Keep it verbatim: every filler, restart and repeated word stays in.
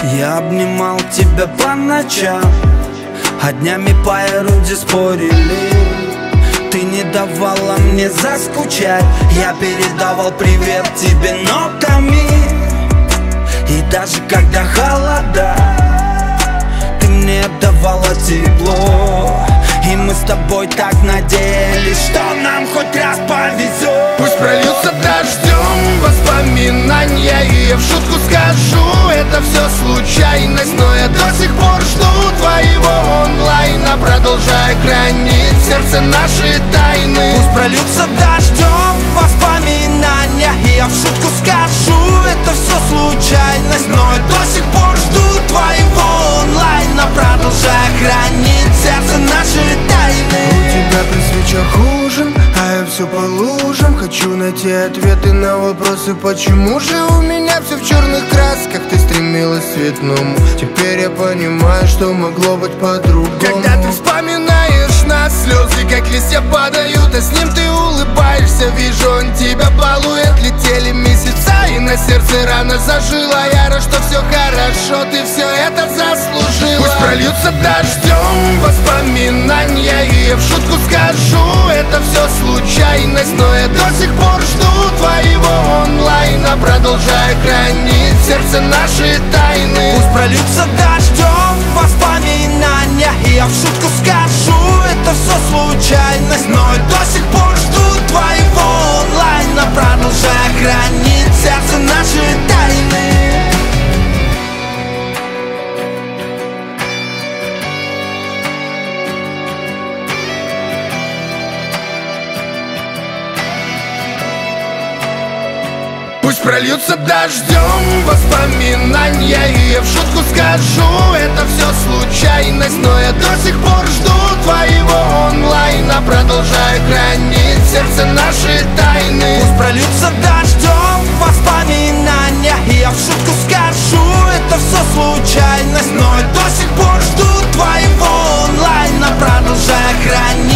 Я обнимал тебя по ночам, а днями по ерунде спорили. Ты не давала мне заскучать, я передавал привет тебе нотами. И даже когда холода, ты мне давала тепло. И мы с тобой так надеялись, что нам хоть раз повезет. Пусть прольются дождем воспоминания, и я в шутку скажу, это все случайность. Но я до сих пор жду твоего онлайна, продолжая хранить в сердце наши тайны. Пусть прольются дождем воспоминания, и я в шутку скажу, это все случайность. Но я до сих пор жду твоего онлайна, продолжая хранить в сердце наши тайны. У тебя при свечах ужин, а я все по лужам. Хочу найти ответы на вопросы, почему же у меня все в черных красках. Ты стремилась к цветному, теперь я понимаю, что могло быть по-другому. Когда ты вспоминаешь нас, слезы как листья падают, а с ним ты улыбаешься. Вижу, он тебя балует, летели месяца, и на сердце рано зажила. Я рад, что все хорошо, ты все это заслужила. Пусть прольются дождем воспоминания, и я в шутку скажу, это все случайность. Но я до сих пор жду твоего онлайна, продолжая хранить в сердце наши тайны. Пусть прольются дождем воспоминания, и я в шутку скажу, это все случайность. Но я до сих пор жду твоего онлайна, продолжая хранить в сердце наши тайны. Пусть прольются дождем воспоминания, и я в шутку скажу, это все случайность. Но я до сих пор жду твоего онлайна, продолжая хранить в сердце наши тайны. Пусть прольются дождем воспоминания, и я в шутку скажу, это все случайность. Но я до сих пор жду твоего онлайна, продолжая хранить